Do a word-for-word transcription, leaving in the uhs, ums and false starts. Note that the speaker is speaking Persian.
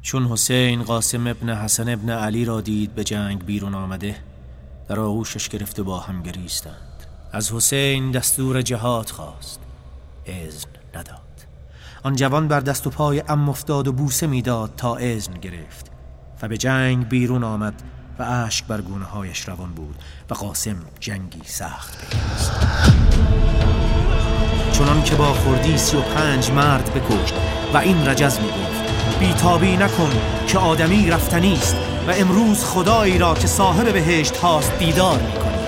چون حسین قاسم ابن حسن ابن علی را دید به جنگ بیرون آمده، در آغوشش گرفت و با هم گریستند. از حسین دستور جهاد خواست، اذن نداد. آن جوان بر دست و پای عم افتاد و بوسه میداد تا اذن گرفت و به جنگ بیرون آمد و اشک بر گونه هایش روان بود و قاسم جنگی سخت پیوست. چنان که با خردی سی و پنج مرد بکشت و این رجز می گفت بیتابی نکن که آدمی رفتنی است و امروز خدایی را که صاحب بهشت هاست دیدار می کنی.